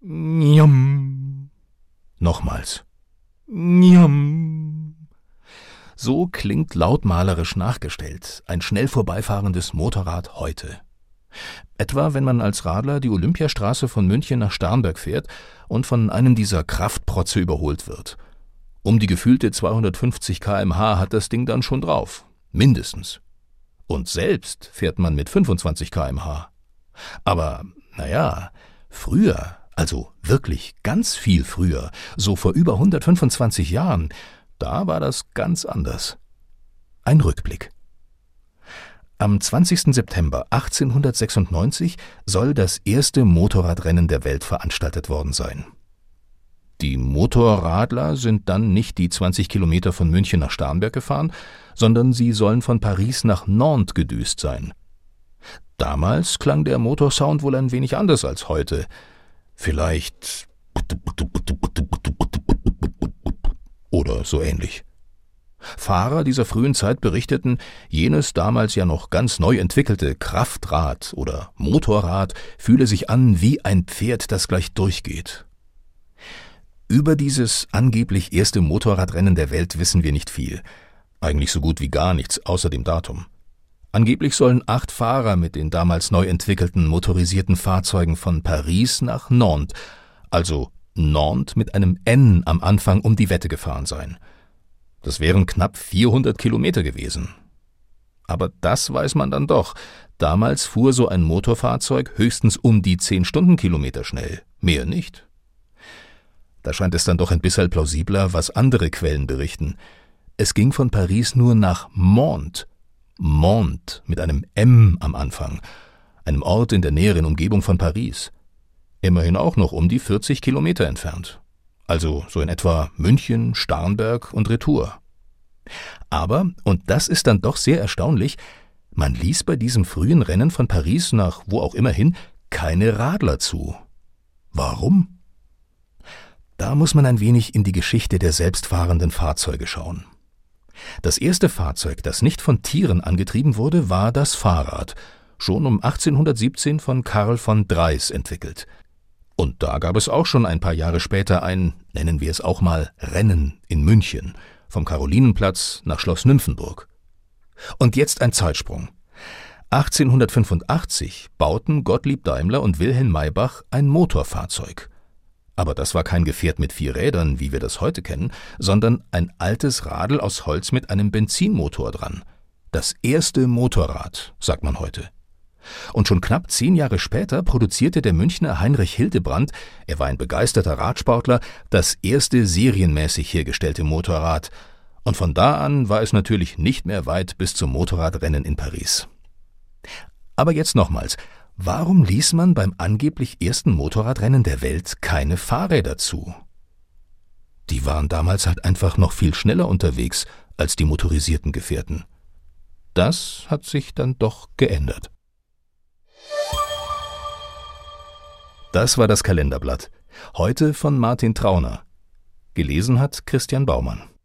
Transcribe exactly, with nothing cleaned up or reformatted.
Njam. Nochmals. Njam. So klingt lautmalerisch nachgestellt ein schnell vorbeifahrendes Motorrad heute. Etwa wenn man als Radler die Olympiastraße von München nach Starnberg fährt und von einem dieser Kraftprotze überholt wird. Um die gefühlte zweihundertfünfzig Kilometer pro Stunde hat das Ding dann schon drauf. Mindestens. Und selbst fährt man mit fünfundzwanzig Kilometer pro Stunde. Aber, naja, früher, also wirklich ganz viel früher, so vor über hundertfünfundzwanzig Jahren, da war das ganz anders. Ein Rückblick. Am zwanzigsten September achtzehnhundertsechsundneunzig soll das erste Motorradrennen der Welt veranstaltet worden sein. Die Motorradler sind dann nicht die zwanzig Kilometer von München nach Starnberg gefahren, sondern sie sollen von Paris nach Nantes gedüst sein. Damals klang der Motorsound wohl ein wenig anders als heute. Vielleicht oder so ähnlich. Fahrer dieser frühen Zeit berichteten, jenes damals ja noch ganz neu entwickelte Kraftrad oder Motorrad fühle sich an wie ein Pferd, das gleich durchgeht. Über dieses angeblich erste Motorradrennen der Welt wissen wir nicht viel. Eigentlich so gut wie gar nichts, außer dem Datum. Angeblich sollen acht Fahrer mit den damals neu entwickelten motorisierten Fahrzeugen von Paris nach Nantes, also Nantes mit einem N am Anfang, um die Wette gefahren sein. Das wären knapp vierhundert Kilometer gewesen. Aber das weiß man dann doch. Damals fuhr so ein Motorfahrzeug höchstens um die zehn Stundenkilometer schnell, mehr nicht. Da scheint es dann doch ein bisschen plausibler, was andere Quellen berichten. Es ging von Paris nur nach Mantes, Mantes mit einem M am Anfang, einem Ort in der näheren Umgebung von Paris. Immerhin auch noch um die vierzig Kilometer entfernt. Also so in etwa München, Starnberg und Retour. Aber, und das ist dann doch sehr erstaunlich, man ließ bei diesem frühen Rennen von Paris nach wo auch immer hin keine Radler zu. Warum? Da muss man ein wenig in die Geschichte der selbstfahrenden Fahrzeuge schauen. Das erste Fahrzeug, das nicht von Tieren angetrieben wurde, war das Fahrrad, schon um achtzehnhundertsiebzehn von Karl von Drais entwickelt. Und da gab es auch schon ein paar Jahre später ein, nennen wir es auch mal, Rennen in München, vom Karolinenplatz nach Schloss Nymphenburg. Und jetzt ein Zeitsprung. achtzehnhundertfünfundachtzig bauten Gottlieb Daimler und Wilhelm Maybach ein Motorfahrzeug. Aber das war kein Gefährt mit vier Rädern, wie wir das heute kennen, sondern ein altes Radl aus Holz mit einem Benzinmotor dran. Das erste Motorrad, sagt man heute. Und schon knapp zehn Jahre später produzierte der Münchner Heinrich Hildebrandt, er war ein begeisterter Radsportler, das erste serienmäßig hergestellte Motorrad. Und von da an war es natürlich nicht mehr weit bis zum Motorradrennen in Paris. Aber jetzt nochmals. Warum ließ man beim angeblich ersten Motorradrennen der Welt keine Fahrräder zu? Die waren damals halt einfach noch viel schneller unterwegs als die motorisierten Gefährten. Das hat sich dann doch geändert. Das war das Kalenderblatt. Heute von Martin Trauner. Gelesen hat Christian Baumann.